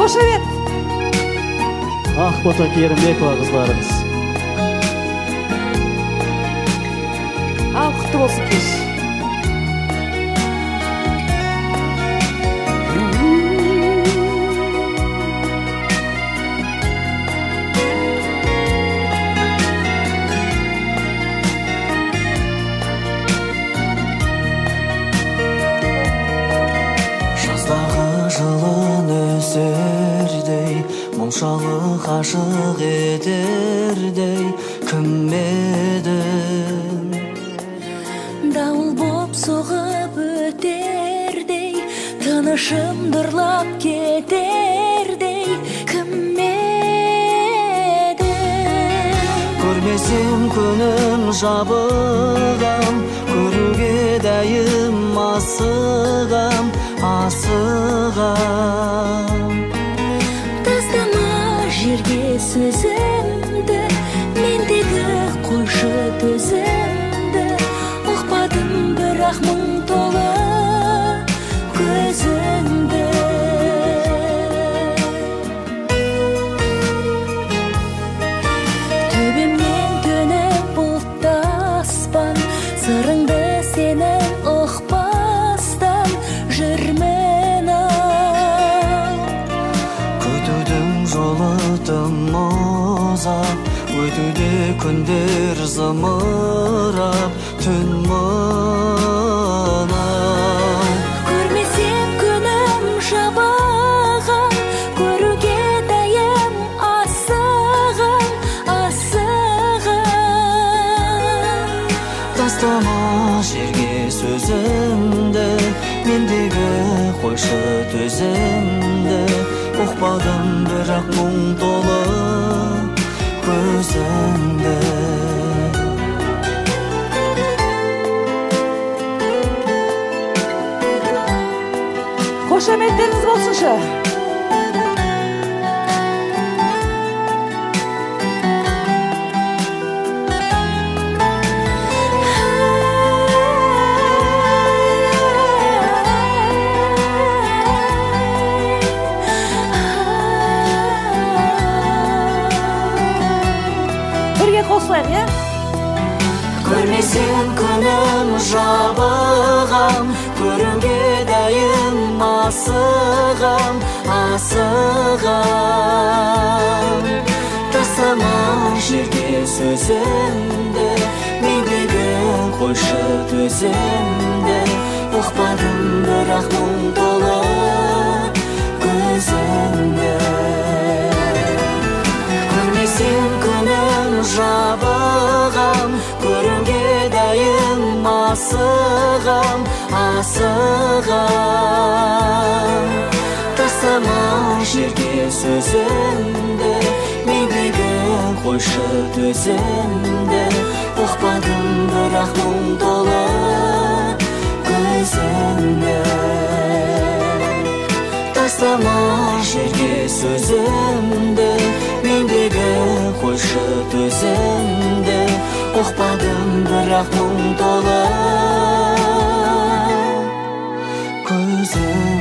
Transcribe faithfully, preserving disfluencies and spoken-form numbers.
Қошемет. Ақбота Керімбекова қыздарымыз. Ал құтты болсын кеш. Мұңшалы қашық етердей кім едің? Дауыл боп соғып өтердей, тынышым дұрлап кетердей кім едің? Көрмесем күнім жабығам, көруге дәйім асығам, асығам. Жерге сөзімді, мендегі қойшы төзімді, ұқпадым бірақ мұң толы көзіңді. Төбемнен төніп бұлтты аспан, сырыңды сенің ұқпастан жүрмін ау. Күтудің жолы тым ұзақ, өтуде күндер зымырап, түн мынау. Көрмесем күнім жабығам, көруге дәйім асығам, асығам. Тастама жерге сөзімді, мендегі қойшы төзімді, ұқпадым бірақ мұң толы көзіңді. Қошеметтеріңіз болсыншы. Көрмесем күнім жабығам, көруге дәйім асығам, асығам. Тастама жерге сөзімді, мендегі қойшы төзімді, ұқпадым бірақ мұң толы көзіңді. Көрмесем күнім жабығам, көруге дәйім асығам, асығам. Тастама жерге сөзімді, мендегі қойшы төзімді, ұқпадым бірақ мұң толы көзіңді. Тастама жерге сөзімді, мендегі қойшы төзімді, ұқпадым бірақ мұң толы көзіңді.